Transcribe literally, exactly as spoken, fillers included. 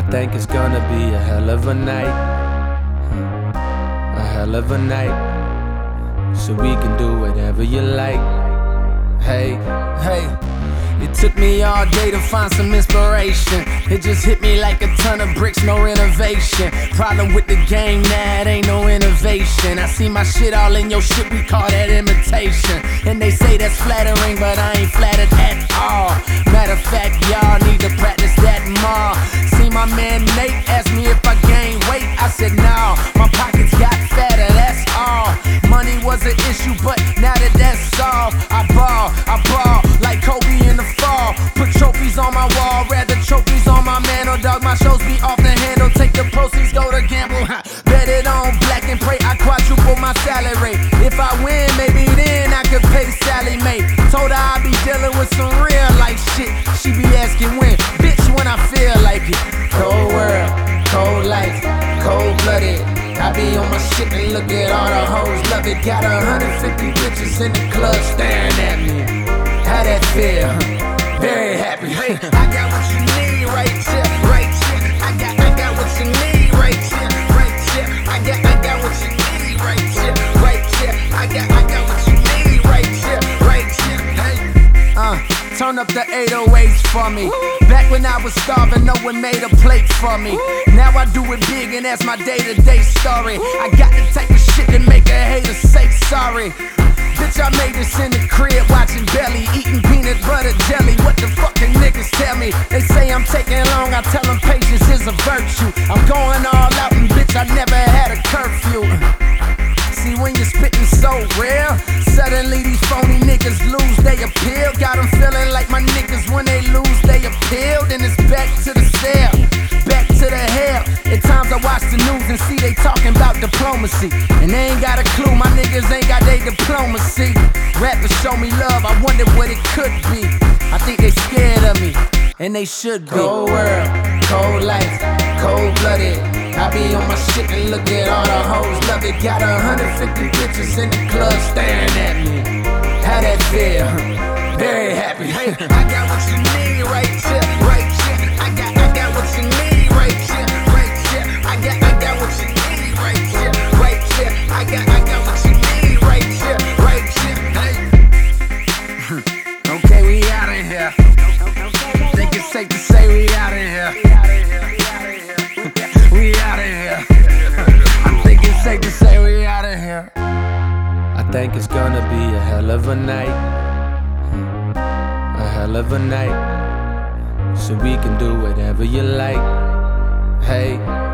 think it's gonna be a hell of a night, a hell of a night, so we can do whatever you like. Hey, hey. It took me all day to find some inspiration. It just hit me like a ton of bricks, no renovation. Problem with the game, nah, it ain't no innovation. I see my shit all in your shit, we call that imitation. And they say that's flattering, but I ain't flattered at all. Matter of fact, y'all need to practice that more. See my man Nate asked me if I gained weight, I said no, my pockets got fatter, that's all. Money was an issue, but now that that's solved, I ball, I ball like Kobe in the fall. Put trophies on my wall, rather trophies on my mantle. Dog, my shows be off the handle. Take the proceeds, go to gamble. Bet it on black and pray I quadruple my salary. If I win, maybe then I could pay Sally Mae. Told her I be dealing with some real life shit. She be asking when, bitch, when I feel like it. Cold world, cold life, cold blooded. I be on my shit and look at all the hoes, love it. Got a hundred fifty bitches in the club staring at me. How that feel? Very happy. Hey, I got what you need right here, right here. I got, I got what you need right here, right here. I got, I got what you need right here, right here. I got, I got what you need right here, right here. Hey, uh, turn up the eight oh eights for me. Back when I was starving, no one made a plate for me. Now I do it big and that's my day-to-day story. I got the type of shit that make a hater say sorry. Bitch, I made this in the crib, watching Belly, eating peanut butter jelly. What the fucking niggas tell me? They say I'm taking long, I tell them patience is a virtue. I'm going all out and bitch, I never had a curfew. See, when you're spitting so real, suddenly these phony niggas lose they appeal. Got them feeling like my niggas when they lose they appeal. Then it's back to the cell, back to the hell. At times I watch the news and see they talking about diplomacy, and they ain't got a clue, my niggas ain't got they diplomacy. Rappers show me love, I wonder what it could be. I think they scared of me, and they should be. Cold world, cold life, cold blooded. I be on my shit and look at all the hoes, love it. Got a hundred fifty bitches in the club staring at me. How that feel? Very happy. Hey, I got what you need right here, right here. I got, I got what you need right here, right here. I got, I got what you need right here, right here. I got, I got what you need right here, right here. Hey. Okay, we out of here. Think it's safe to say we out of here. We out of here. I think it's safe to say we out of here. I think it's gonna be a hell of a night, a hell of a night, so we can do whatever you like. Hey.